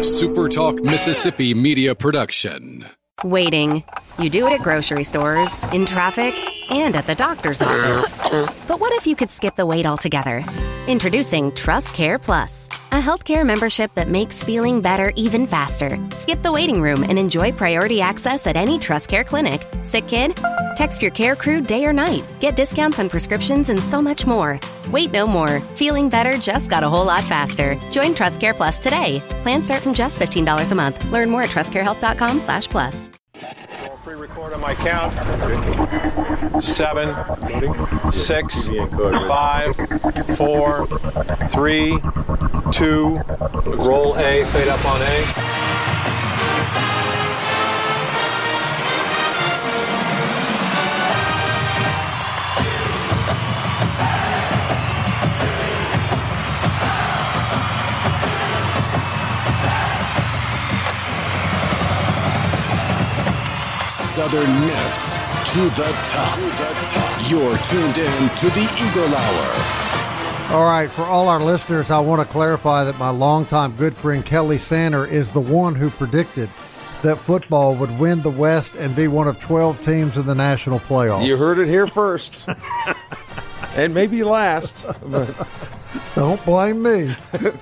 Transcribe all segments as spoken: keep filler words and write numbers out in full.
A Super Talk Mississippi media production. Waiting. You do it at grocery stores, in traffic, and at the doctor's office. But what if you could skip the wait altogether? Introducing Trust Care Plus, a healthcare membership that makes feeling better even faster. Skip the waiting room and enjoy priority access at any Trust Care clinic. Sick kid? Text your care crew day or night. Get discounts on prescriptions and so much more. Wait no more. Feeling better just got a whole lot faster. Join Trust Care Plus today. Plans start from just fifteen dollars a month. Learn more at trustcarehealth.com slash plus. Pre-record on my count. Seven, six, five, four, three, two, roll A, fade up on A. Southern Miss to the top. To the top. You're tuned in to the Eagle Hour. All right, for all our listeners, I want to clarify that my longtime good friend Kelly Sander is the one who predicted that football would win the West and be one of twelve teams in the national playoffs. You heard it here first. And maybe last. But don't blame me.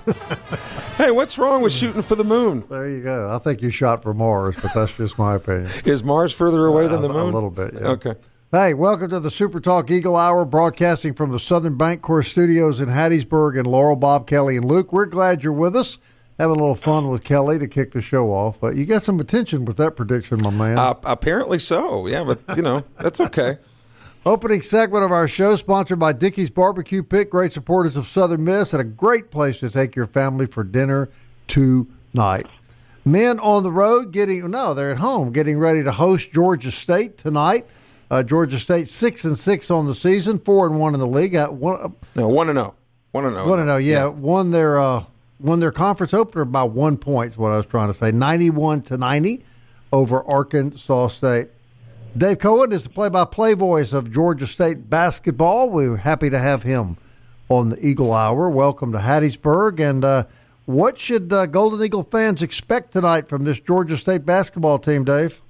Hey, what's wrong with shooting for the moon? There you go. I think you shot for Mars, but that's just my opinion. Is Mars further away uh, than the moon? A little bit, yeah. Okay. Hey, welcome to the Super Talk Eagle Hour, broadcasting from the Southern Bancorp Studios in Hattiesburg. And Laurel, Bob, Kelly, and Luke, we're glad you're with us. Having a little fun with Kelly to kick the show off. But you got some attention with that prediction, my man. Uh, apparently so, yeah, but, you know, that's okay. Opening segment of our show, sponsored by Dickey's Barbecue Pit, great supporters of Southern Miss, and a great place to take your family for dinner tonight. Men on the road getting, no, they're at home, getting ready to host Georgia State tonight. Uh, Georgia State six and six on the season, four and one in the league. Uh, one, no, one and zero, one and zero. One and zero, yeah. yeah. Won their uh, won their conference opener by one point. Is what I was trying to say. Ninety-one to ninety over Arkansas State. Dave Cohen is the play-by-play voice of Georgia State basketball. We're happy to have him on the Eagle Hour. Welcome to Hattiesburg. And uh, what should uh, Golden Eagle fans expect tonight from this Georgia State basketball team, Dave?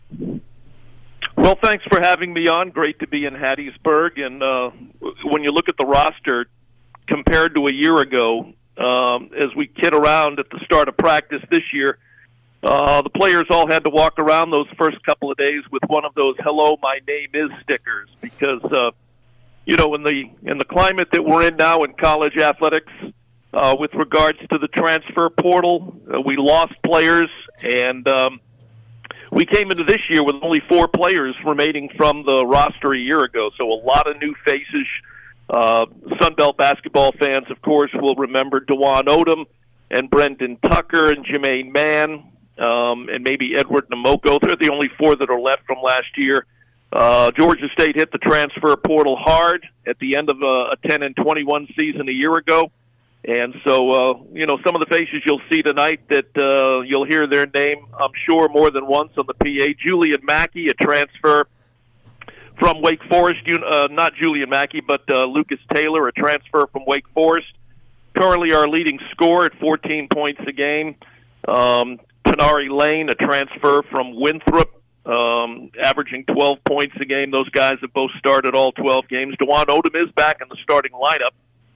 Well, thanks for having me on. Great to be in Hattiesburg. And uh, when you look at the roster compared to a year ago, um, as we kid around at the start of practice this year, Uh, the players all had to walk around those first couple of days with one of those "Hello, my name is" stickers because, uh, you know, in the in the climate that we're in now in college athletics, uh, with regards to the transfer portal, uh, we lost players, and um, we came into this year with only four players remaining from the roster a year ago. So a lot of new faces. Uh, Sunbelt basketball fans, of course, will remember Dewan Odom and Brendan Tucker and Jermaine Mann. Um, and maybe Edward Namoko. They're the only four that are left from last year. Uh, Georgia State hit the transfer portal hard at the end of a, a ten and twenty-one season a year ago. And so, uh, you know, some of the faces you'll see tonight that uh, you'll hear their name, I'm sure, more than once on the P A. Julian Mackey, a transfer from Wake Forest. Uh, not Julian Mackey, but uh, Lucas Taylor, a transfer from Wake Forest. Currently our leading scorer at fourteen points a game. Um, Tanari Lane, a transfer from Winthrop, um, averaging twelve points a game. Those guys have both started all twelve games. Dewan Odom is back in the starting lineup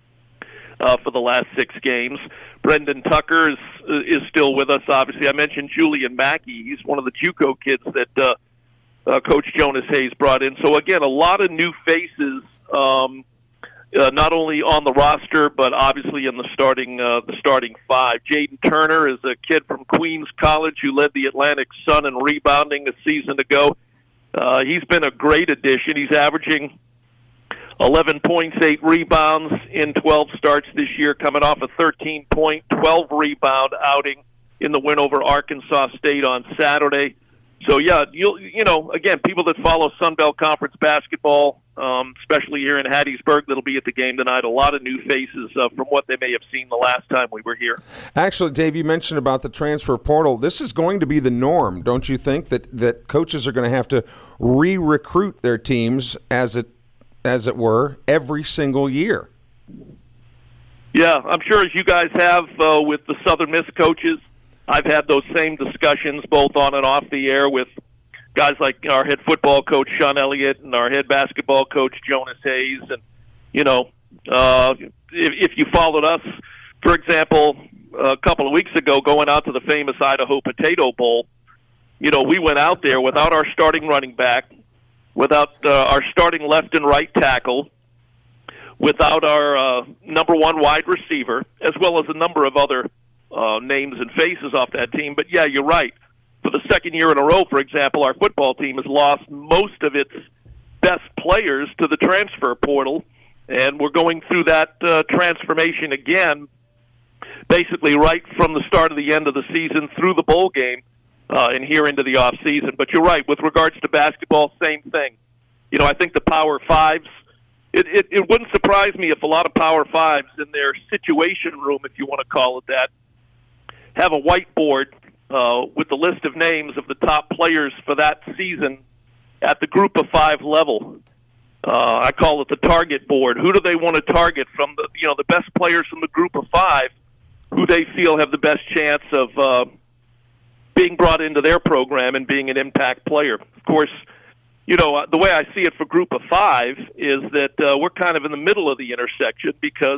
uh, for the last six games. Brendan Tucker is is still with us, obviously. I mentioned Julian Mackey. He's one of the JUCO kids that uh, uh, Coach Jonas Hayes brought in. So, again, a lot of new faces, um Uh, not only on the roster, but obviously in the starting uh, the starting five. Jaden Turner is a kid from Queens College who led the Atlantic Sun in rebounding a season ago. Uh, he's been a great addition. He's averaging eleven points, eight rebounds in twelve starts this year, coming off a thirteen-point, twelve-rebound outing in the win over Arkansas State on Saturday. So, yeah, you'll, you know, again, people that follow Sunbelt Conference basketball, um, especially here in Hattiesburg, that'll be at the game tonight. A lot of new faces uh, from what they may have seen the last time we were here. Actually, Dave, you mentioned about the transfer portal. This is going to be the norm, don't you think, that, that coaches are going to have to re-recruit their teams, as it as it were, every single year? Yeah, I'm sure as you guys have uh, with the Southern Miss coaches, I've had those same discussions both on and off the air with guys like our head football coach, Sean Elliott, and our head basketball coach, Jonas Hayes. And, you know, uh, if, if you followed us, for example, a couple of weeks ago going out to the famous Idaho Potato Bowl, you know, we went out there without our starting running back, without uh, our starting left and right tackle, without our uh, number one wide receiver, as well as a number of other uh, names and faces off that team. But, yeah, you're right. For the second year in a row, for example, our football team has lost most of its best players to the transfer portal, and we're going through that uh, transformation again, basically right from the start of the end of the season through the bowl game uh, and here into the off season. But you're right, with regards to basketball, same thing. You know, I think the Power Fives, it, it, it wouldn't surprise me if a lot of Power Fives in their situation room, if you want to call it that, have a whiteboard Uh, with the list of names of the top players for that season at the group of five level. Uh, I call it the target board. Who do they want to target from the, you know, the best players from the group of five who they feel have the best chance of uh, being brought into their program and being an impact player. Of course, you know, the way I see it for group of five is that uh, we're kind of in the middle of the intersection because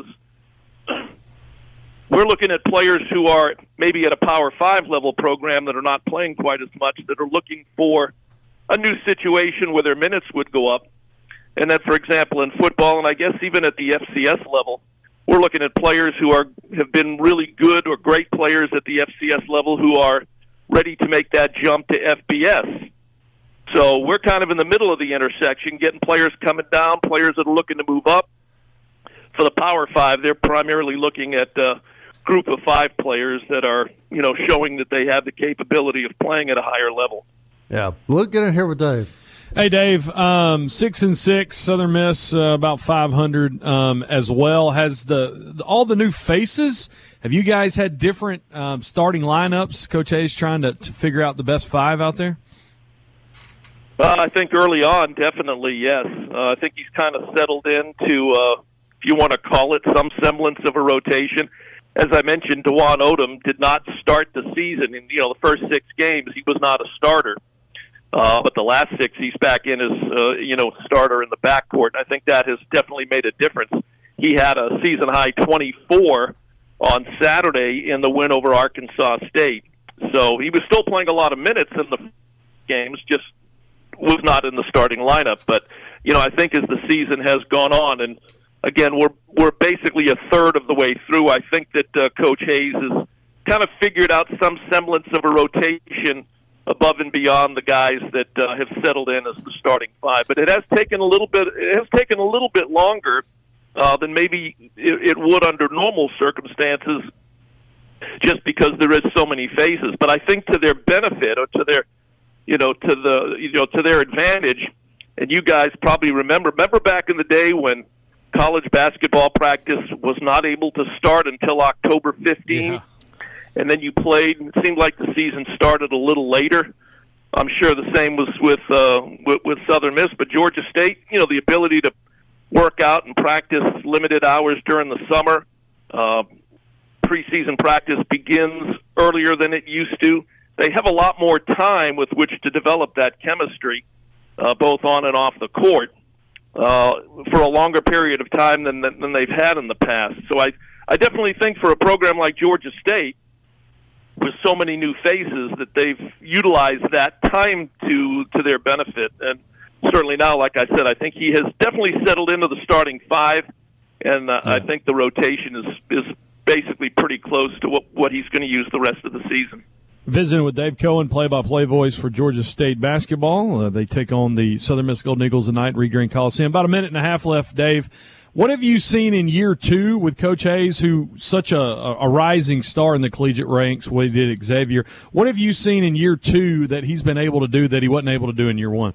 we're looking at players who are maybe at a Power Five level program that are not playing quite as much, that are looking for a new situation where their minutes would go up. And then, for example, in football, and I guess even at the F C S level, we're looking at players who are have been really good or great players at the F C S level who are ready to make that jump to F B S. So we're kind of in the middle of the intersection, getting players coming down, players that are looking to move up. For the Power Five, they're primarily looking at uh, group of five players that are, you know, showing that they have the capability of playing at a higher level. Yeah. Look, get in here with Dave. Hey, Dave, um, six and six, Southern Miss, uh, about five hundred um, as well. Has the, the all the new faces, have you guys had different um, starting lineups? Coach Hayes trying to, to figure out the best five out there? Uh, I think early on, definitely, yes. Uh, I think he's kind of settled into, uh, if you want to call it, some semblance of a rotation. As I mentioned, DeJuan Odom did not start the season. In you know the first six games, he was not a starter. Uh, but the last six, he's back in as uh, you know starter in the backcourt. I think that has definitely made a difference. He had a season high twenty-four on Saturday in the win over Arkansas State. So he was still playing a lot of minutes in the games, just was not in the starting lineup. But you know, I think as the season has gone on, and again, we're we're basically a third of the way through. I think that uh, Coach Hayes has kind of figured out some semblance of a rotation above and beyond the guys that uh, have settled in as the starting five. But it has taken a little bit. It has taken a little bit longer uh, than maybe it, it would under normal circumstances, just because there is so many phases. But I think to their benefit, or to their, you know, to the you know to their advantage. And you guys probably remember. Remember back in the day when college basketball practice was not able to start until October fifteenth, yeah. And then you played, and it seemed like the season started a little later. I'm sure the same was with, uh, with with Southern Miss, but Georgia State, you know, the ability to work out and practice limited hours during the summer. Uh, preseason practice begins earlier than it used to. They have a lot more time with which to develop that chemistry, uh, both on and off the court. Uh, for a longer period of time than, than than they've had in the past. So I, I definitely think for a program like Georgia State, with so many new faces, that they've utilized that time to to their benefit. And certainly now, like I said, I think he has definitely settled into the starting five, and uh, yeah. I think the rotation is is basically pretty close to what, what he's going to use the rest of the season. Visiting with Dave Cohen, play-by-play voice for Georgia State basketball. Uh, they take on the Southern Miss Golden Eagles tonight at Reed Green Coliseum. About a minute and a half left, Dave. What have you seen in year two with Coach Hayes, who such a, a rising star in the collegiate ranks, what he did at Xavier? What have you seen in year two that he's been able to do that he wasn't able to do in year one?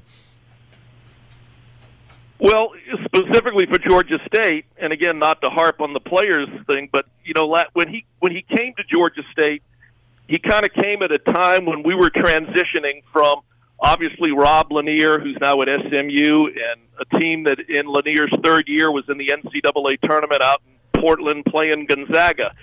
Well, specifically for Georgia State, and again, not to harp on the players thing, but you know, when he when he came to Georgia State, he kind of came at a time when we were transitioning from, obviously, Rob Lanier, who's now at S M U, and a team that in Lanier's third year was in the N C double A tournament out in Portland playing Gonzaga.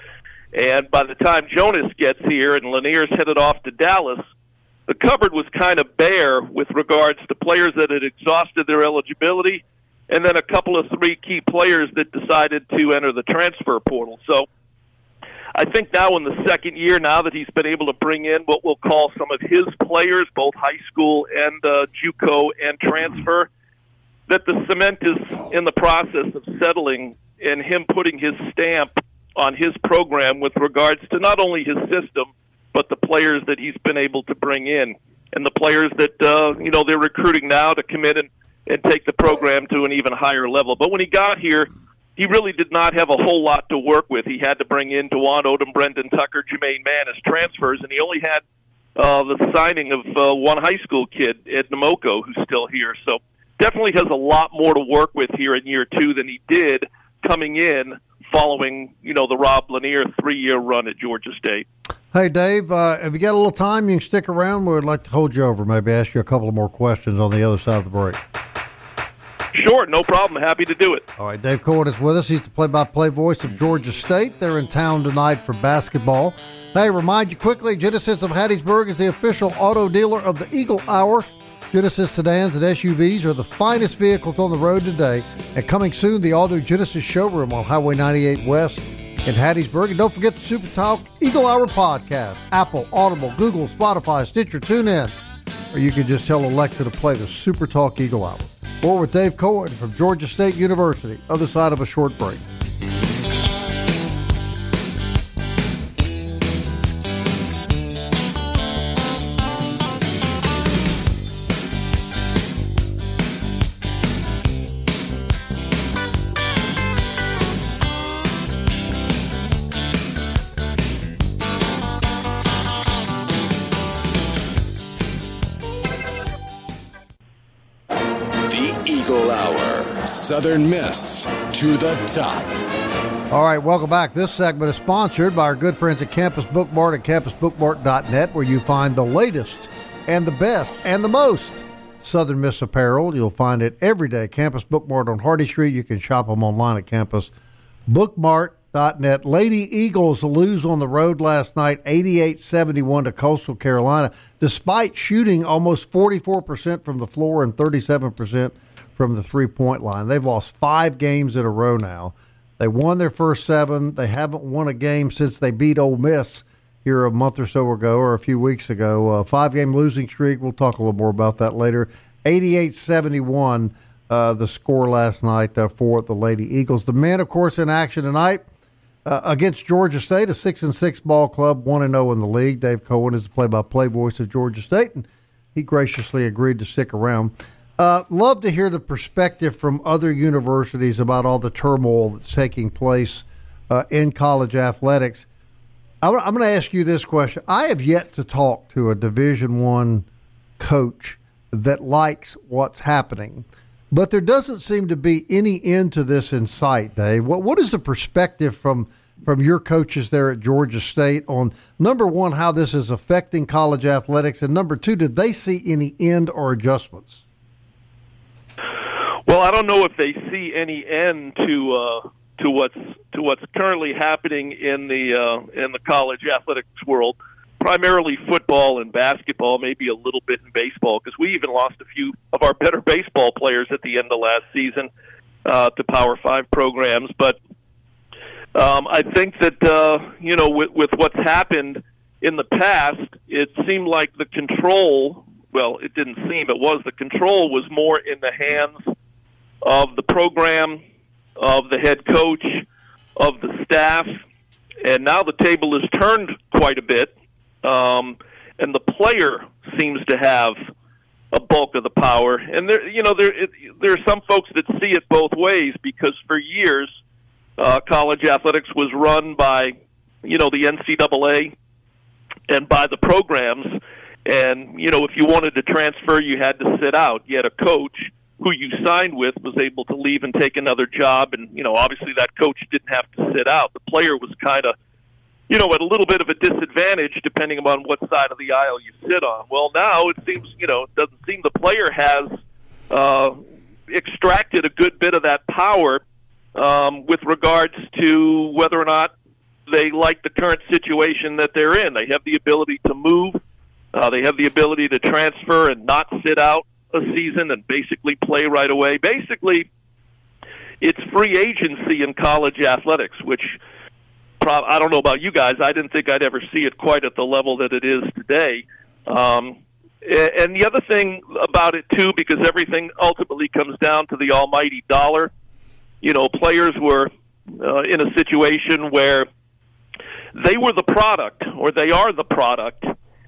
And by the time Jonas gets here and Lanier's headed off to Dallas, the cupboard was kind of bare with regards to players that had exhausted their eligibility, and then a couple of three key players that decided to enter the transfer portal. So I think now in the second year, now that he's been able to bring in what we'll call some of his players, both high school and uh, JUCO and transfer, that the cement is in the process of settling and him putting his stamp on his program with regards to not only his system, but the players that he's been able to bring in and the players that, uh, you know, they're recruiting now to come in and, and take the program to an even higher level. But when he got here, he really did not have a whole lot to work with. He had to bring in DeJuan Odom, Brendan Tucker, Jermaine Mann as transfers, and he only had uh, the signing of uh, one high school kid, Ed Namoko, who's still here. So definitely has a lot more to work with here in year two than he did coming in following, you know, the Rob Lanier three-year run at Georgia State. Hey, Dave, uh, if you got a little time, you can stick around. We would like to hold you over, maybe ask you a couple of more questions on the other side of the break. Sure, no problem. Happy to do it. All right, Dave Cohen is with us. He's the play-by-play voice of Georgia State. They're in town tonight for basketball. Hey, remind you quickly, Genesis of Hattiesburg is the official auto dealer of the Eagle Hour. Genesis sedans and S U Vs are the finest vehicles on the road today. And coming soon, the all-new Genesis showroom on Highway ninety-eight West in Hattiesburg. And don't forget the Super Talk Eagle Hour podcast. Apple, Audible, Google, Spotify, Stitcher, TuneIn. Or you can just tell Alexa to play the Super Talk Eagle Hour. Or with Dave Cohen from Georgia State University. Other side of a short break. Southern Miss to the top. All right, welcome back. This segment is sponsored by our good friends at Campus Bookmart at campus bookmart dot net, where you find the latest and the best and the most Southern Miss apparel. You'll find it every day. Campus Bookmart on Hardy Street. You can shop them online at campus bookmart dot net. Lady Eagles lose on the road last night, eighty-eight seventy-one to Coastal Carolina, despite shooting almost forty-four percent from the floor and thirty-seven percent from the three-point line. They've lost five games in a row now. They won their first seven. They haven't won a game since they beat Ole Miss here a month or so ago or a few weeks ago. Uh, five-game losing streak. We'll talk a little more about that later. eighty-eight seventy-one, uh, the score last night uh, for the Lady Eagles. The men, of course, in action tonight uh, against Georgia State, a six and six ball club, one and oh in the league. Dave Cohen is the play-by-play voice of Georgia State, and he graciously agreed to stick around. Uh, love to hear the perspective from other universities about all the turmoil that's taking place uh, in college athletics. I'm, I'm going to ask you this question. I have yet to talk to a Division One coach that likes what's happening, but there doesn't seem to be any end to this in sight, Dave. What What is the perspective from from your coaches there at Georgia State on, number one, how this is affecting college athletics, and number two, did they see any end or adjustments? Well, I don't know if they see any end to uh, to what's to what's currently happening in the uh, in the college athletics world. Primarily football and basketball, maybe a little bit in baseball, because we even lost a few of our better baseball players at the end of last season uh, to Power Five programs. But um, I think that uh, you know, with, with what's happened in the past, it seemed like the control. Well, it didn't seem. It was the control was more in the hands of the program, of the head coach, of the staff, and now the table is turned quite a bit, um, and the player seems to have a bulk of the power. And there, you know, there it, there are some folks that see it both ways, because for years, uh, college athletics was run by, you know, the N C double A and by the programs. And, you know, if you wanted to transfer, you had to sit out. You had a coach who you signed with was able to leave and take another job. And, you know, obviously that coach didn't have to sit out. The player was kind of, you know, at a little bit of a disadvantage depending upon what side of the aisle you sit on. Well, now it seems, you know, it doesn't seem the player has uh, extracted a good bit of that power um, with regards to whether or not they like the current situation that they're in. They have the ability to move. Uh, they have the ability to transfer and not sit out a season and basically play right away. Basically, it's free agency in college athletics, which prob- I don't know about you guys. I didn't think I'd ever see it quite at the level that it is today. Um, and the other thing about it, too, because everything ultimately comes down to the almighty dollar, you know, players were uh, in a situation where they were the product, or they are the product,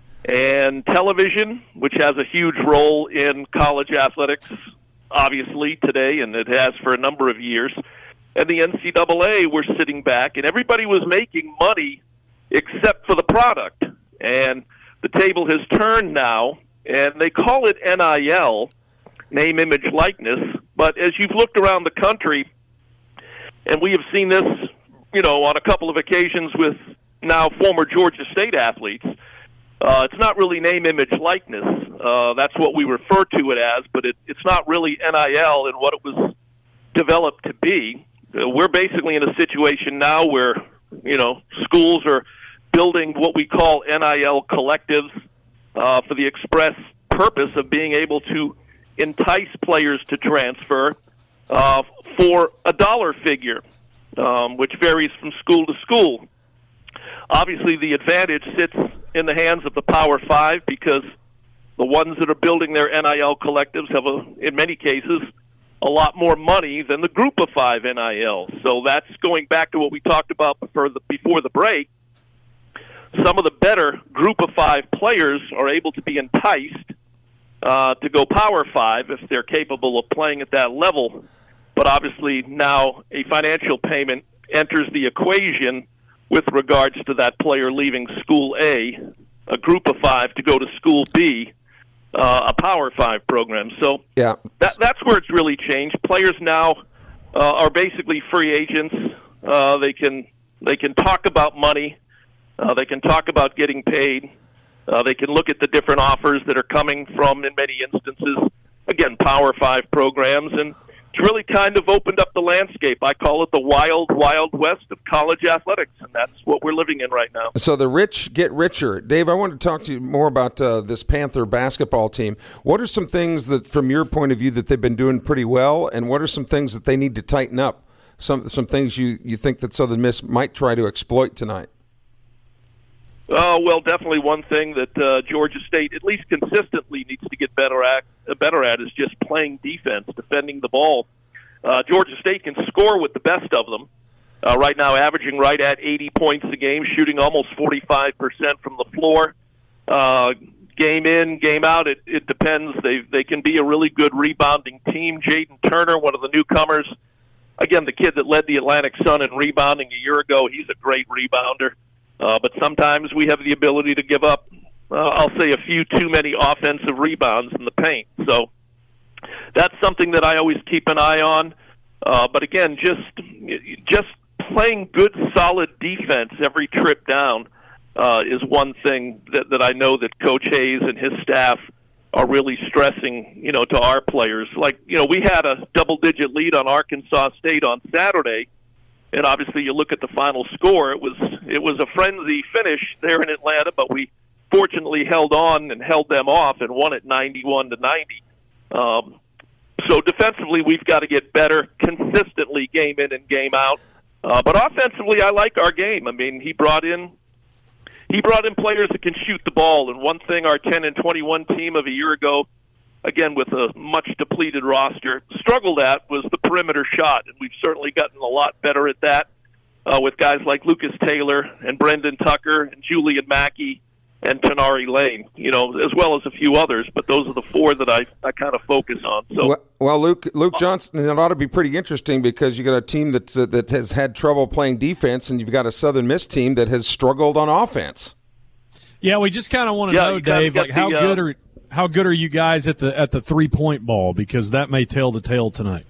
and television, which has a huge role in college athletics, obviously, today, and it has for a number of years, and the N C double A were sitting back, and everybody was making money except for the product. And the table has turned now, and they call it N I L, name, image, likeness, but as you've looked around the country, and we have seen this, you know, on a couple of occasions with now former Georgia State athletes, Uh, it's not really name, image, likeness. Uh, that's what we refer to it as, but it, it's not really N I L and what it was developed to be. Uh, we're basically in a situation now where, you know, schools are building what we call N I L collectives uh, for the express purpose of being able to entice players to transfer uh, for a dollar figure, um, which varies from school to school. Obviously, the advantage sits in the hands of the Power Five because the ones that are building their N I L collectives have, a, in many cases, a lot more money than the Group of Five N I Ls. So that's going back to what we talked about before the, before the break. Some of the better Group of Five players are able to be enticed uh, to go Power Five if they're capable of playing at that level. But obviously now a financial payment enters the equation with regards to that player leaving School A, a Group of Five, to go to School B, uh, a Power Five program. So yeah. that, that's where it's really changed. Players now uh, are basically free agents. Uh, they can they can talk about money. Uh, they can talk about getting paid. Uh, they can look at the different offers that are coming from, in many instances, again, Power Five programs, and it's really kind of opened up the landscape. I call it the wild, wild west of college athletics, and that's what we're living in right now. So the rich get richer. Dave, I want to talk to you more about uh, this Panther basketball team. What are some things that, from your point of view, that they've been doing pretty well, and what are some things that they need to tighten up? Some some things you, you think that Southern Miss might try to exploit tonight? Uh, well, definitely one thing that uh, Georgia State, at least consistently, needs to get better at, uh, better at is just playing defense, defending the ball. Uh, Georgia State can score with the best of them. Uh, right now, averaging right at eighty points a game, shooting almost forty-five percent from the floor. Uh, game in, game out, it, it depends. They they can be a really good rebounding team. Jaden Turner, one of the newcomers, again, the kid that led the Atlantic Sun in rebounding a year ago, he's a great rebounder. Uh, but sometimes we have the ability to give up, uh, I'll say, a few too many offensive rebounds in the paint. So that's something that I always keep an eye on. Uh, but again, just just playing good, solid defense every trip down uh, is one thing that, that I know that Coach Hayes and his staff are really stressing, you know, to our players. Like, you know, we had a double-digit lead on Arkansas State on Saturday. And obviously, you look at the final score; it was it was a frenzy finish there in Atlanta. But we fortunately held on and held them off and won it ninety-one to ninety. Um, so defensively, we've got to get better consistently, game in and game out. Uh, but offensively, I like our game. I mean, he brought in he brought in players that can shoot the ball. And one thing, our ten and twenty-one team of a year ago, again, with a much depleted roster, struggled at was the perimeter shot, and we've certainly gotten a lot better at that uh, with guys like Lucas Taylor and Brendan Tucker and Julian Mackey and Tenari Lane, you know, as well as a few others, but those are the four that I, I kind of focus on. So, well, well, Luke Luke Johnson, it ought to be pretty interesting because you got a team that's, uh, that has had trouble playing defense, and you've got a Southern Miss team that has struggled on offense. Yeah, we just kind of want to yeah, know, Dave, like how the, good uh, are how good are you guys at the at the three point ball, because that may tell the tale tonight.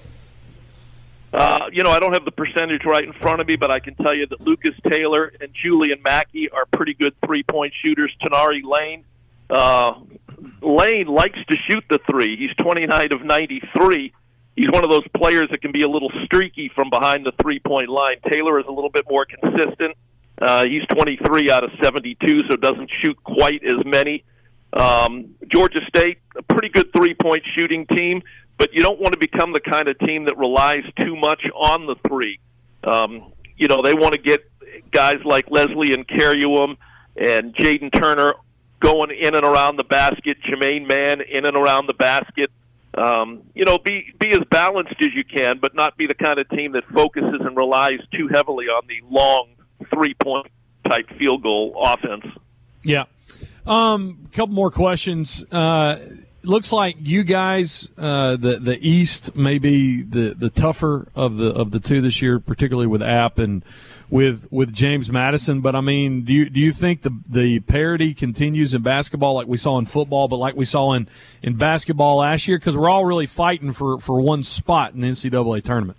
Uh, you know, I don't have the percentage right in front of me, but I can tell you that Lucas Taylor and Julian Mackey are pretty good three-point shooters. Tenari Lane, uh, Lane likes to shoot the three. He's twenty-nine of ninety-three. He's one of those players that can be a little streaky from behind the three-point line. Taylor is a little bit more consistent. Uh, he's twenty-three out of seventy-two, so doesn't shoot quite as many. Um, Georgia State, a pretty good three-point shooting team, but you don't want to become the kind of team that relies too much on the three. Um, you know, they want to get guys like Leslie and Caruam and Jaden Turner going in and around the basket, Jermaine Mann in and around the basket. Um, you know, be be as balanced as you can, but not be the kind of team that focuses and relies too heavily on the long three-point type field goal offense. Yeah. Um, a couple more questions. Uh, looks like you guys, uh, the the East, may be the, the tougher of the of the two this year, particularly with App and with with James Madison. But I mean, do you do you think the the parity continues in basketball like we saw in football, but like we saw in, in basketball last year? Because we're all really fighting for, for one spot in the N C double A tournament.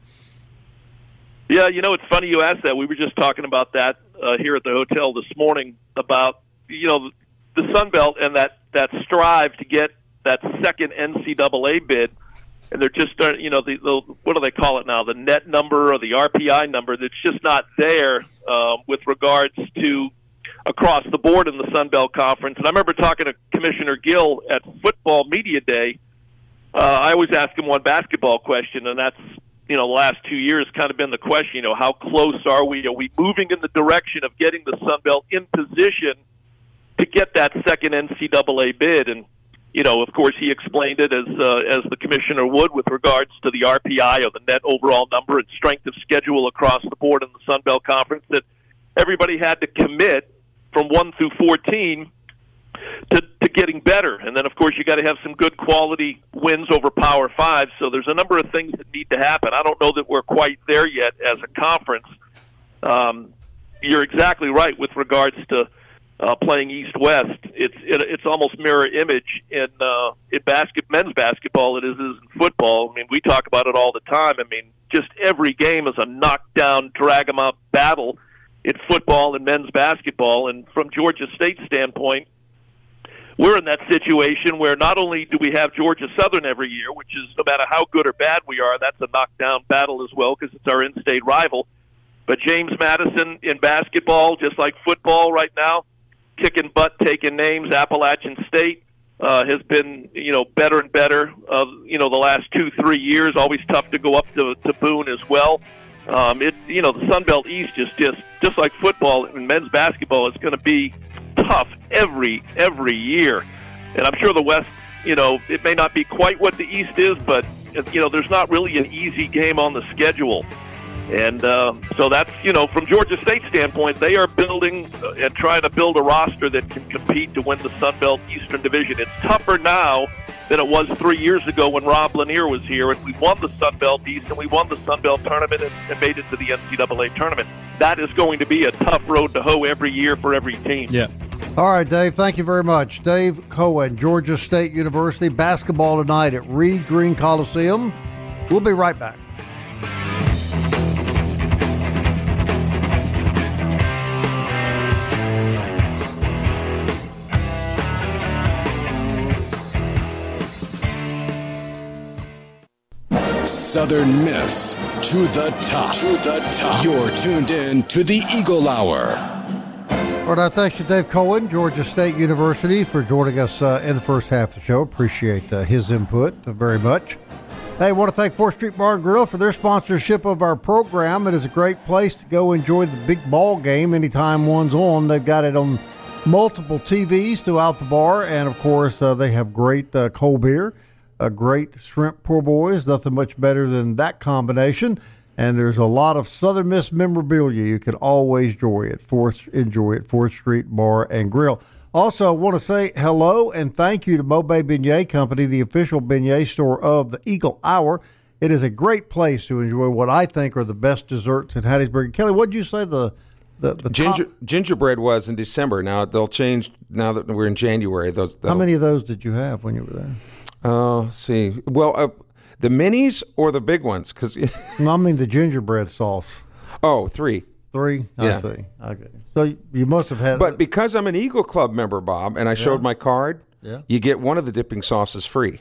Yeah, you know, it's funny you asked that. We were just talking about that uh, here at the hotel this morning about, you know, the Sun Belt and that, that strive to get that second N C double A bid. And they're just, uh, you know, the, the what do they call it now? The net number or the R P I number that's just not there uh, with regards to across the board in the Sun Belt Conference. And I remember talking to Commissioner Gill at Football Media Day. Uh, I always ask him one basketball question, and that's, you know, the last two years kind of been the question, you know, how close are we? Are we moving in the direction of getting the Sun Belt in position to get that second N C double A bid? And, you know, of course, he explained it as uh, as the commissioner would with regards to the R P I or the net overall number and strength of schedule across the board in the Sun Belt Conference, that everybody had to commit from one through fourteen to, to getting better. And then, of course, you got to have some good quality wins over Power Five. So there's a number of things that need to happen. I don't know that we're quite there yet as a conference. Um, you're exactly right with regards to uh, playing East-West. It's it, it's almost mirror image in uh, in basket men's basketball. It is, is in football. I mean, we talk about it all the time. I mean, just every game is a knockdown, drag 'em out battle in football and men's basketball. And from Georgia State's standpoint, we're in that situation where not only do we have Georgia Southern every year, which is no matter how good or bad we are, that's a knockdown battle as well because it's our in-state rival. But James Madison in basketball, just like football right now, kicking butt, taking names. Appalachian State uh, has been, you know, better and better, uh, you know, the last two, three years. Always tough to go up to, to Boone as well. Um, it, you know, the Sun Belt East is just, just like football and men's basketball is going to be tough every every year. And I'm sure the West, you know, it may not be quite what the East is, but, you know, there's not really an easy game on the schedule. And uh, so that's, you know, from Georgia State's standpoint, they are building and trying to build a roster that can compete to win the Sun Belt Eastern Division. It's tougher now than it was three years ago when Rob Lanier was here, and we won the Sun Belt East and we won the Sun Belt tournament and, and made it to the N C double A tournament. That is going to be a tough road to hoe every year for every team. Yeah. All right, Dave, thank you very much. Dave Cohen, Georgia State University, basketball tonight at Reed Green Coliseum. We'll be right back. Southern Miss to the top. To the top. You're tuned in to the Eagle Hour. All right, our thanks to Dave Cohen, Georgia State University, for joining us uh, in the first half of the show. Appreciate uh, his input uh, very much. Hey, I want to thank fourth Street Bar and Grill for their sponsorship of our program. It is a great place to go enjoy the big ball game anytime one's on. They've got it on multiple T Vs throughout the bar, and, of course, uh, they have great uh, cold beer. A great shrimp po' boys, nothing much better than that combination. And there's a lot of Southern Miss memorabilia you can always enjoy at fourth, enjoy at fourth Street Bar and Grill. Also, I want to say hello and thank you to Mobay Beignet Company, the official beignet store of the Eagle Hour. It is a great place to enjoy what I think are the best desserts in Hattiesburg. Kelly, what did you say the the, the Ginger, top? gingerbread was in December. Now they'll change now that we're in January. Those, How many of those did you have when you were there? Uh, let's see. Well, uh, the minis or the big ones? Cause no, I mean the gingerbread sauce. Oh, three. Three? I yeah. see. Okay. So you must have had... But because I'm an Eagle Club member, Bob, and I yeah. showed my card, yeah. you get one of the dipping sauces free.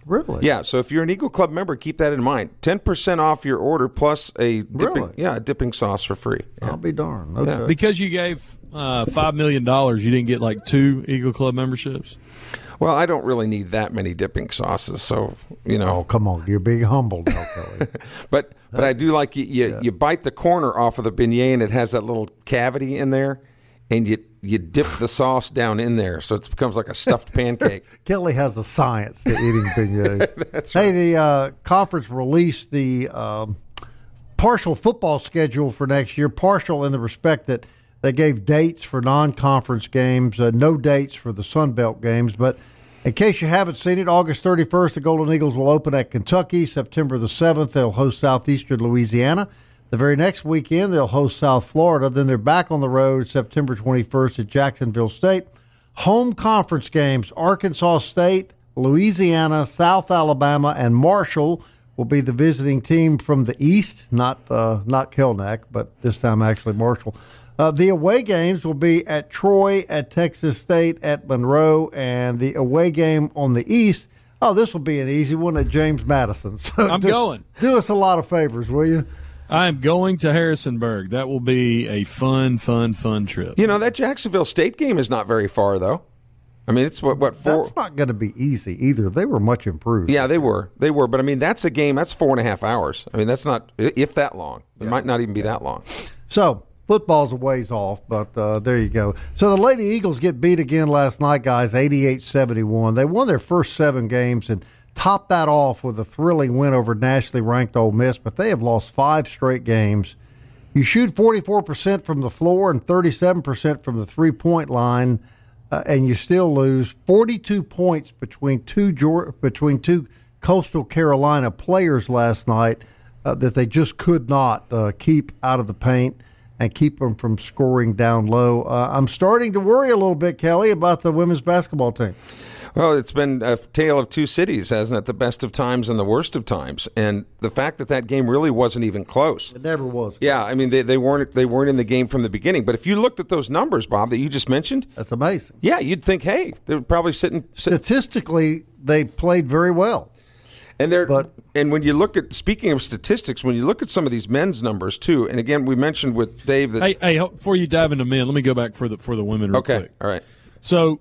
Really? Yeah, so if you're an Eagle Club member, keep that in mind. ten percent off your order plus a dipping, Really? yeah, a dipping sauce for free. Yeah. I'll be darned. Okay. Yeah. Because you gave uh, five million dollars, you didn't get like two Eagle Club memberships? Well, I don't really need that many dipping sauces, so, you know. Oh, come on. You're being humble now, Kelly. but but I do like you, you, Yeah. you bite the corner off of the beignet, and it has that little cavity in there, and you you dip the sauce down in there, so it becomes like a stuffed pancake. Kelly has a science to eating beignets. That's Hey, right. the uh, conference released the um, partial football schedule for next year, partial in the respect that they gave dates for non-conference games, uh, no dates for the Sun Belt games. But in case you haven't seen it, August thirty-first, the Golden Eagles will open at Kentucky. September the seventh, they'll host Southeastern Louisiana. The very next weekend, they'll host South Florida. Then they're back on the road September twenty-first at Jacksonville State. Home conference games, Arkansas State, Louisiana, South Alabama, and Marshall will be the visiting team from the East, not uh, not Kelknack, but this time actually Marshall. Uh, the away games will be at Troy, at Texas State, at Monroe, and the away game on the East, oh, this will be an easy one at James Madison. So I'm do, going. Do us a lot of favors, will you? I am going to Harrisonburg. That will be a fun, fun, fun trip. You know, that Jacksonville State game is not very far, though. I mean, it's what, what four? That's not going to be easy either. They were much improved. Yeah, they were. They were. But, I mean, that's a game. That's four and a half hours. I mean, that's not, if that long. It yeah. might not even be that long. So, football's a ways off, but uh, there you go. So, the Lady Eagles get beat again last night, guys, eighty-eight seventy-one. They won their first seven games and topped that off with a thrilling win over nationally ranked Ole Miss, but they have lost five straight games. You shoot forty-four percent from the floor and thirty-seven percent from the three-point line, uh, and you still lose forty-two points between two between two Coastal Carolina players last night uh, that they just could not uh, keep out of the paint and keep them from scoring down low. Uh, I'm starting to worry a little bit, Kelly, about the women's basketball team. Well, it's been a tale of two cities, hasn't it? The best of times and the worst of times. And the fact that that game really wasn't even close. It never was. Yeah, I mean, they, they weren't they weren't in the game from the beginning. But if you looked at those numbers, Bob, that you just mentioned. That's amazing. Yeah, you'd think, hey, they're probably sitting. Sit- Statistically, they played very well. And they're, but, and when you look at, speaking of statistics, when you look at some of these men's numbers, too, and again, we mentioned with Dave that. Hey, hey before you dive into men, let me go back for the, for the women real okay, quick. All right. So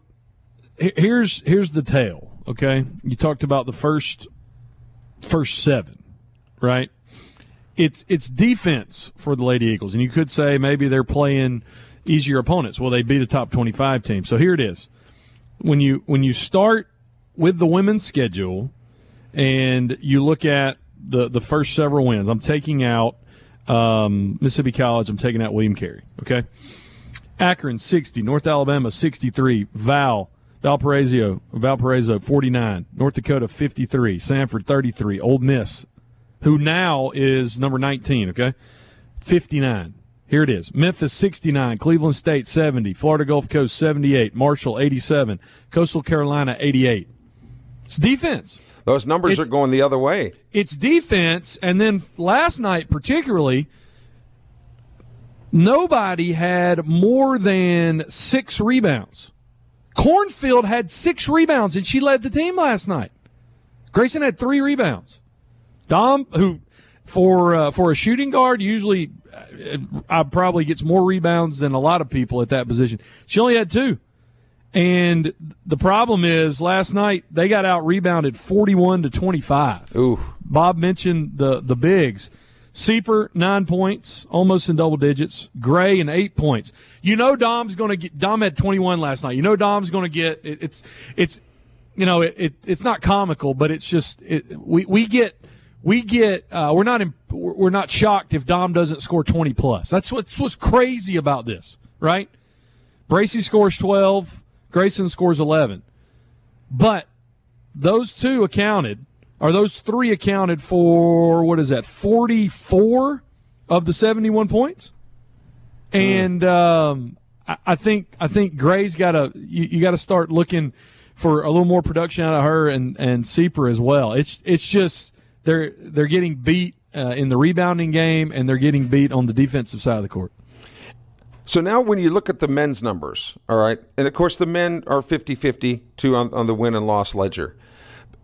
here's here's the tale. Okay, you talked about the first first seven, right? It's it's defense for the Lady Eagles, and you could say maybe they're playing easier opponents. Well, they beat a top twenty-five team. So here it is. When you when you start with the women's schedule, and you look at the the first several wins, I'm taking out um, Mississippi College. I'm taking out William Carey. Okay, Akron sixty, North Alabama sixty-three, Val. Valparaiso, Valparaiso, forty-nine. North Dakota, fifty-three. Sanford, thirty-three. Ole Miss, who now is number nineteen, okay, fifty-nine. Here it is. Memphis, sixty-nine. Cleveland State, seventy. Florida Gulf Coast, seventy-eight. Marshall, eighty-seven. Coastal Carolina, eighty-eight. It's defense. Those numbers it's, are going the other way. It's defense, and then last night particularly, nobody had more than six rebounds. Cornfield had six rebounds, and she led the team last night. Grayson had three rebounds. Dom, who for uh, for a shooting guard, usually uh, probably gets more rebounds than a lot of people at that position. She only had two. And the problem is, last night they got out-rebounded forty-one to twenty-five. Ooh. Bob mentioned the, the bigs. Sieper, nine points, almost in double digits. Gray, and eight points. You know Dom's going to get – Dom had twenty-one last night. You know Dom's going to get it, – it's, it's you know, it, it it's not comical, but it's just it, – we, we get – we get uh, – we're not – we're not shocked if Dom doesn't score twenty plus. That's what's, what's crazy about this, right? Bracy scores twelve. Grayson scores eleven. But those two accounted – Are those three accounted for, what is that, forty-four of the seventy-one points? And um, I, I think I think Gray's got to you, you got to start looking for a little more production out of her and and Sieper as well. It's it's just they're they're getting beat uh, in the rebounding game, and they're getting beat on the defensive side of the court. So now when you look at the men's numbers, all right, and of course the men are fifty-fifty too on, on the win and loss ledger.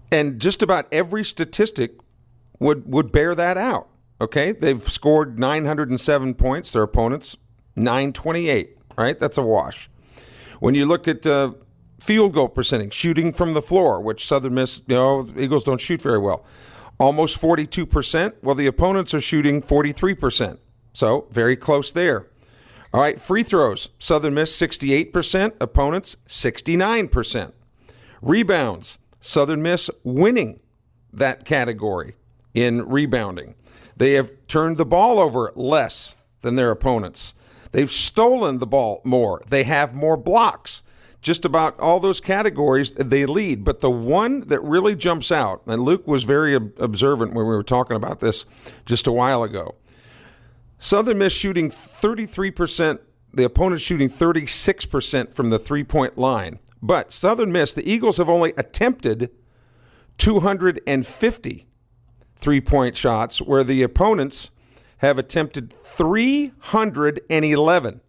and just about every statistic would would bear that out. Okay, they've scored nine hundred seven points. Their opponents nine twenty-eight. Right, that's a wash. When you look at uh, field goal percentage, shooting from the floor, which Southern Miss, you know, the Eagles don't shoot very well, almost forty-two percent. Well, the opponents are shooting forty-three percent. So very close there. All right, free throws. Southern Miss sixty-eight percent, opponents sixty-nine percent. Rebounds. Southern Miss winning that category in rebounding. They have turned the ball over less than their opponents. They've stolen the ball more. They have more blocks. Just about all those categories, they lead. But the one that really jumps out, and Luke was very observant when we were talking about this just a while ago, Southern Miss shooting thirty-three percent, the opponent shooting thirty-six percent from the three-point line. But Southern Miss, the Eagles have only attempted two hundred fifty three-point shots, where the opponents have attempted three hundred eleven.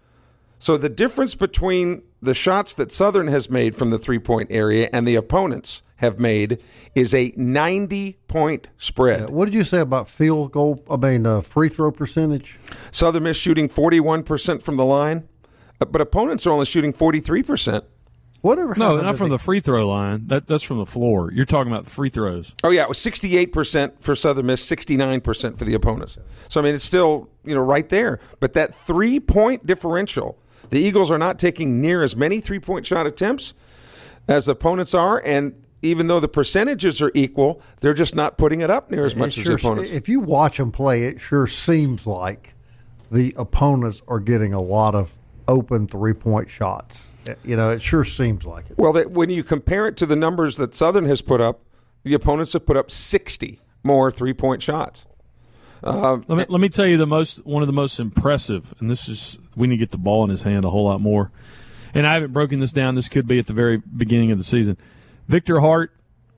So the difference between the shots that Southern has made from the three-point area and the opponents have made is a ninety-point spread. Yeah, what did you say about field goal, I mean, uh, free throw percentage? Southern Miss shooting forty-one percent from the line, but opponents are only shooting forty-three percent. Whatever. No, not from the free throw line. That That's from the floor. You're talking about the free throws. Oh, yeah. It was sixty-eight percent for Southern Miss, sixty-nine percent for the opponents. So, I mean, it's still, you know, right there. But that three-point differential, the Eagles are not taking near as many three-point shot attempts as opponents are, and even though the percentages are equal, they're just not putting it up near as much it as sure, the opponents. If you watch them play, it sure seems like the opponents are getting a lot of open three-point shots. You know, it sure seems like it. Well, that, when you compare it to the numbers that Southern has put up, the opponents have put up sixty more three-point shots. Uh, let me let me tell you the most one of the most impressive, and this is we need to get the ball in his hand a whole lot more. And I haven't broken this down. This could be at the very beginning of the season. Victor Hart,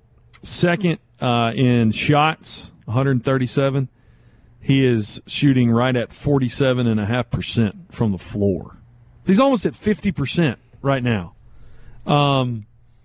second uh, in shots, one hundred thirty-seven. He is shooting right at forty-seven point five percent from the floor. He's almost at fifty percent right now. Um,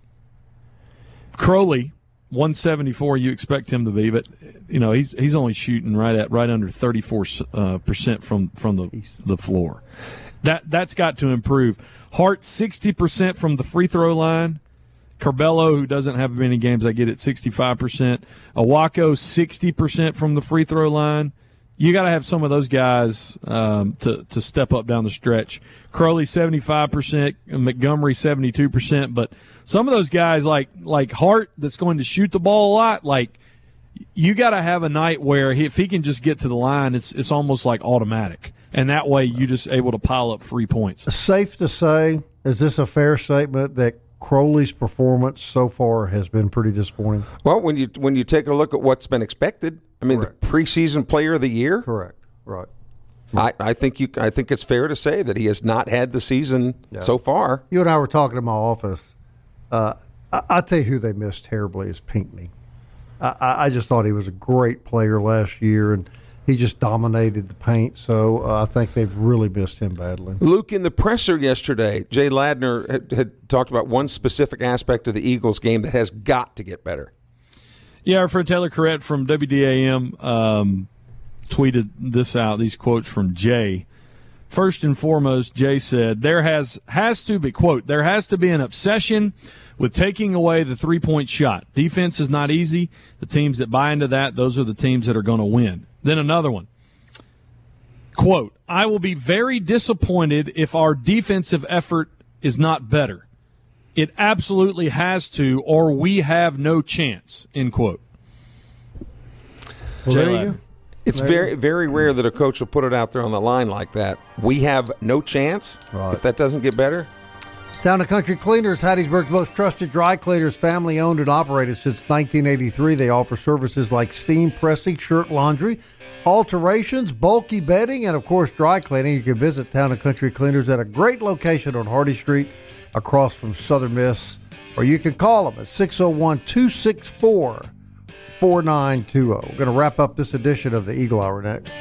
Crowley, one seventy-four. You expect him to be, but you know he's he's only shooting right at right under thirty-four uh, percent from from the the floor. That that's got to improve. Hart sixty percent from the free throw line. Carbello, who doesn't have many games, I get it, sixty-five percent. Awako, sixty percent from the free throw line. You got to have some of those guys um, to to step up down the stretch. Crowley seventy-five percent, Montgomery seventy-two percent, but some of those guys like like Hart that's going to shoot the ball a lot, like you got to have a night where he, if he can just get to the line, it's it's almost like automatic, and that way you just able to pile up free points. Safe to say, is this a fair statement that Crowley's performance so far has been pretty disappointing? Well, when you when you take a look at what's been expected, I mean, Correct. The preseason player of the year. Correct. Right. I, I think you. I think it's fair to say that he has not had the season yeah. so far. You and I were talking in my office. Uh, I, I'll tell you who they missed terribly is Pinckney. I, I just thought he was a great player last year, and he just dominated the paint. So uh, I think they've really missed him badly. Luke, in the presser yesterday, Jay Ladner had, had talked about one specific aspect of the Eagles game that has got to get better. Yeah, our friend Taylor Corrett from W D A M um, tweeted this out, these quotes from Jay. First and foremost, Jay said, there has has to be, quote, there has to be an obsession with taking away the three-point shot. Defense is not easy. The teams that buy into that, those are the teams that are going to win. Then another one, quote, I will be very disappointed if our defensive effort is not better. It absolutely has to, or we have no chance, end quote. Well, there you go. It's there very, very rare that a coach will put it out there on the line like that. We have no chance right. if that doesn't get better. Town and Country Cleaners, Hattiesburg's most trusted dry cleaners, family owned and operated since nineteen eighty-three. They offer services like steam pressing, shirt laundry, alterations, bulky bedding, and of course dry cleaning. You can visit Town and Country Cleaners at a great location on Hardy Street across from Southern Miss, or you can call them at six oh one, two six four, four nine two oh. We're going to wrap up this edition of the Eagle Hour next.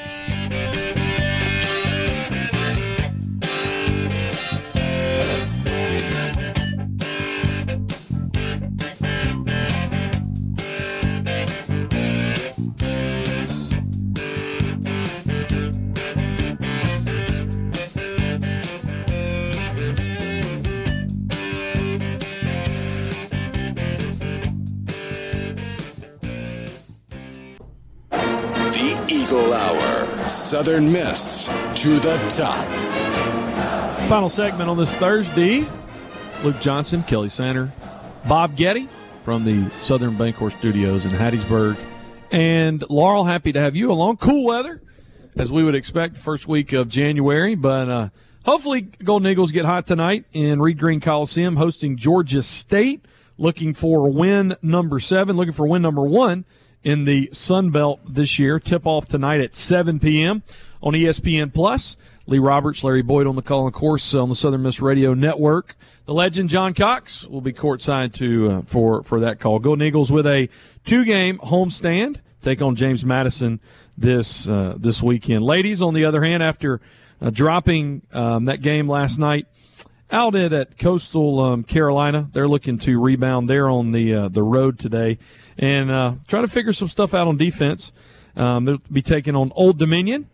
Southern Miss to the top. Final segment on this Thursday. Luke Johnson, Kelly Sander, Bob Getty from the Southern Bancorp Studios in Hattiesburg. And Laurel, happy to have you along. Cool weather, as we would expect the first week of January. But uh, hopefully Golden Eagles get hot tonight in Reed Green Coliseum hosting Georgia State, looking for win number seven, looking for win number one in the Sun Belt this year. Tip-off tonight at seven p.m. on E S P N Plus. Lee Roberts, Larry Boyd on the call, of course, on the Southern Miss Radio Network. The legend John Cox will be courtside to uh, for for that call. Golden Eagles with a two-game homestand, take on James Madison this uh, this weekend. Ladies, on the other hand, after uh, dropping um, that game last night out at, at Coastal um, Carolina, they're looking to rebound. They're on the uh, the road today and uh, trying to figure some stuff out on defense. Um, they'll be taking on Old Dominion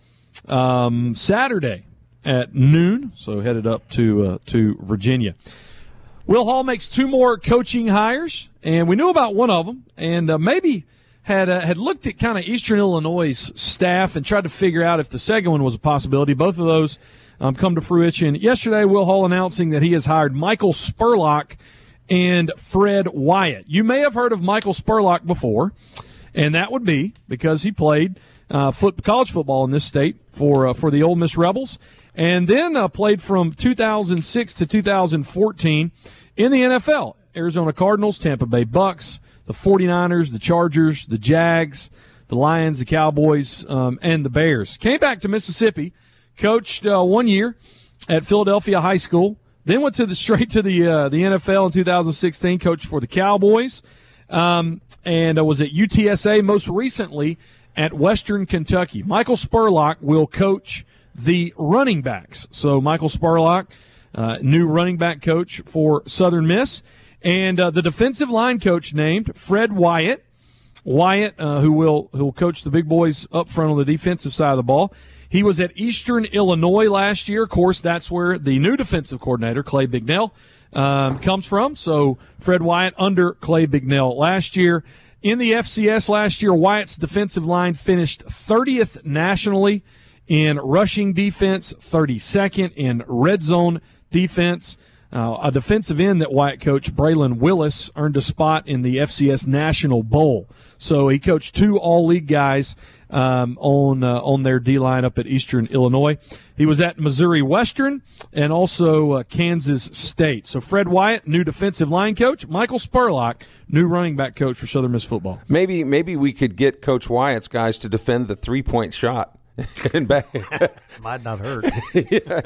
um, Saturday at noon, so headed up to uh, to Virginia. Will Hall makes two more coaching hires, and we knew about one of them, and uh, maybe had uh, had looked at kind of Eastern Illinois' staff and tried to figure out if the second one was a possibility. Both of those um, come to fruition. Yesterday, Will Hall announcing that he has hired Michael Spurlock and Fred Wyatt. You may have heard of Michael Spurlock before, and that would be because he played uh, foot, college football in this state for uh, for the Ole Miss Rebels, and then uh, played from two thousand six to two thousand fourteen in the N F L. Arizona Cardinals, Tampa Bay Bucks, the forty-niners, the Chargers, the Jags, the Lions, the Cowboys, um, and the Bears. Came back to Mississippi, coached uh, one year at Philadelphia High School, then went to the straight to the uh, the N F L in two thousand sixteen, coached for the Cowboys, um, and uh, was at U T S A most recently at Western Kentucky. Michael Spurlock will coach the running backs. So Michael Spurlock, uh, new running back coach for Southern Miss, and uh, the defensive line coach named Fred Wyatt. Wyatt, uh, who will who will coach the big boys up front on the defensive side of the ball. He was at Eastern Illinois last year. Of course, that's where the new defensive coordinator, Clay Bignell, um, comes from. So Fred Wyatt under Clay Bignell last year. In the F C S last year, Wyatt's defensive line finished thirtieth nationally in rushing defense, thirty-second in red zone defense. Uh, a defensive end that Wyatt coached, Braylon Willis, earned a spot in the F C S National Bowl. So he coached two all-league guys um, on uh, on their D-line up at Eastern Illinois. He was at Missouri Western and also uh, Kansas State. So Fred Wyatt, new defensive line coach. Michael Spurlock, new running back coach for Southern Miss football. Maybe maybe we could get Coach Wyatt's guys to defend the three-point shot. And back. Might not hurt. Yeah,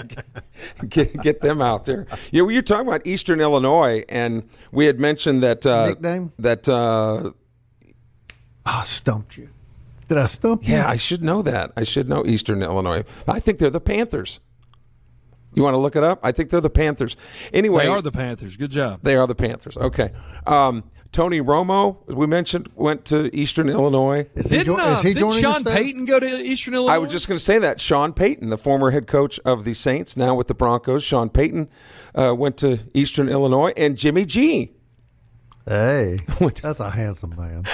get, get them out there. Yeah, we were talking about Eastern Illinois, and we had mentioned that uh, nickname. That uh, I stumped you. Did I stump you? Yeah, I should know that. I should know Eastern Illinois. I think they're the Panthers. You want to look it up? I think they're the Panthers. Anyway, they are the Panthers. Good job. They are the Panthers. Okay. Um, Tony Romo, as we mentioned, went to Eastern Illinois. Is he, Didn't, jo- uh, is he didn't joining Sean us there? Payton go to Eastern Illinois? I was just going to say that. Sean Payton, the former head coach of the Saints, now with the Broncos. Sean Payton uh, went to Eastern Illinois. And Jimmy G. Hey, that's a handsome man.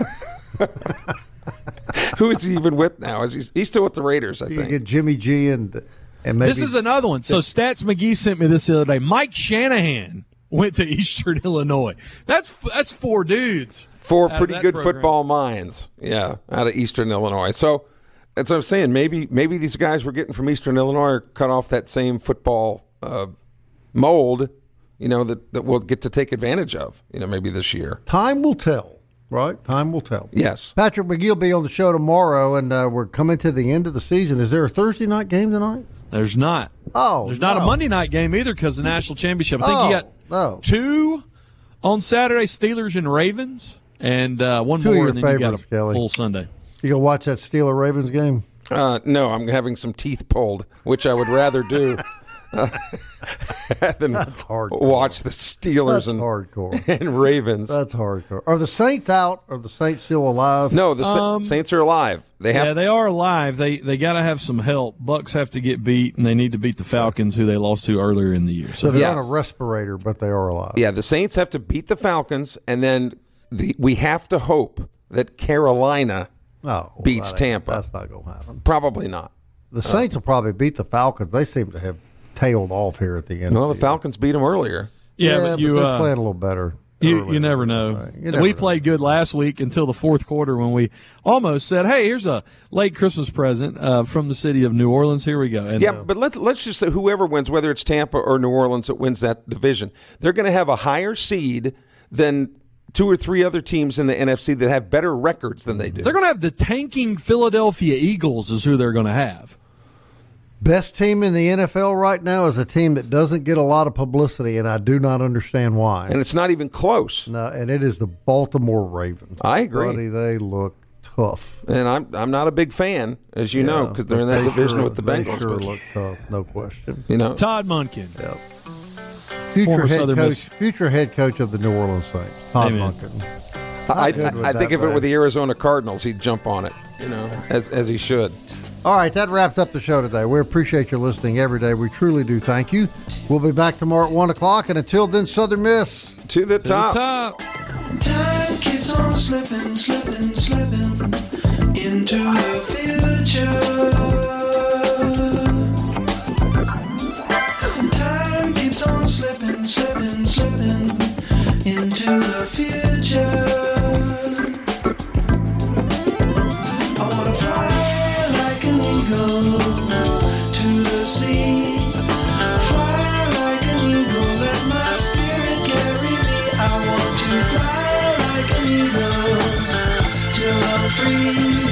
Who is he even with now? Is he, he's still with the Raiders, I You think. get Jimmy G and, and maybe. This is another one. So Stats McGee sent me this the other day. Mike Shanahan went to Eastern Illinois. That's that's four dudes. Four out pretty of that good program. football minds, yeah, out of Eastern Illinois. So that's what I'm saying. Maybe maybe these guys we're getting from Eastern Illinois are cut off that same football uh, mold, you know, that, that we'll get to take advantage of, you know, maybe this year. Time will tell, right? Time will tell. Yes. Patrick McGee will be on the show tomorrow, and uh, we're coming to the end of the season. Is there a Thursday night game tonight? There's not. Oh, There's not no. a Monday night game either because of the national championship. I think Oh, you got no. two on Saturday, Steelers and Ravens, and uh, one Two of more, your and then you got a favorites, Kelly. full Sunday. You gonna watch that Steeler Ravens game? Uh, no, I'm having some teeth pulled, which I would rather do uh, than That's hardcore. watch the Steelers That's and, hardcore. and Ravens. That's hardcore. Are the Saints out? Are the Saints still alive? no, the Sa- Um, Saints are alive. They have Yeah, they are alive. They they got to have some help. Bucks have to get beat, and they need to beat the Falcons, who they lost to earlier in the year. So So they're Yeah. on a respirator, but they are alive. Yeah, the Saints have to beat the Falcons, and then the, we have to hope that Carolina Oh, well, beats that ain't- Tampa. That's not going to happen. Probably not. The Saints uh, will probably beat the Falcons. They seem to have tailed off here at the end. Well, of the, the Falcons beat them earlier. Yeah, yeah but you but they're uh, playing a little better. You, you never know. You never we know. Played good last week until the fourth quarter when we almost said, "Hey, here's a late Christmas present uh, from the city of New Orleans. Here we go." And, yeah, uh, but let's let's just say whoever wins, whether it's Tampa or New Orleans that wins that division, they're going to have a higher seed than two or three other teams in the N F C that have better records than they do. They're going to have the tanking Philadelphia Eagles is who they're going to have. Best team in the N F L right now is a team that doesn't get a lot of publicity, and I do not understand why. And it's not even close. No, and it is the Baltimore Ravens. I agree. Buddy, they look tough. And I'm I'm not a big fan, as you yeah, know, because they're in that they division sure, with the they Bengals. Sure but, look tough, no question. You know, Todd Monken. Yep. Future Former head Southern coach, Miss. future head coach of the New Orleans Saints, Todd Amen. Monken. I, I, I think if it man. were the Arizona Cardinals, he'd jump on it, you know, as as he should. All right, that wraps up the show today. We appreciate you listening every day. We truly do. Thank you. We'll be back tomorrow at one o'clock. And until then, Southern Miss. To the To top. the top. Time keeps on slipping, slipping, slipping into the future. Time keeps on slipping, slipping, slipping into the future. I wanna fly like an eagle to the sea. Fly like an eagle, let my spirit carry me. I want to fly like an eagle till I'm free.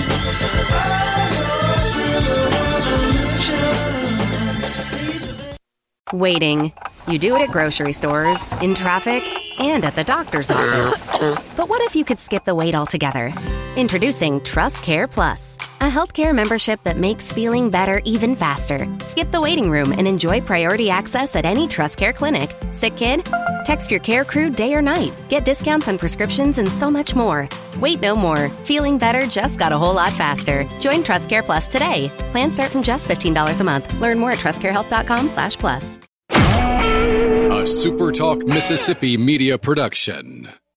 I go through the revolution. Waiting. You do it at grocery stores, in traffic, and at the doctor's office. But what if you could skip the wait altogether? Introducing Trust Care Plus, a healthcare membership that makes feeling better even faster. Skip the waiting room and enjoy priority access at any Trust Care clinic. Sick kid? Text your care crew day or night. Get discounts on prescriptions and so much more. Wait no more. Feeling better just got a whole lot faster. Join Trust Care Plus today. Plans start from just fifteen dollars a month. Learn more at trustcarehealth.com slash plus. A SuperTalk Mississippi media production.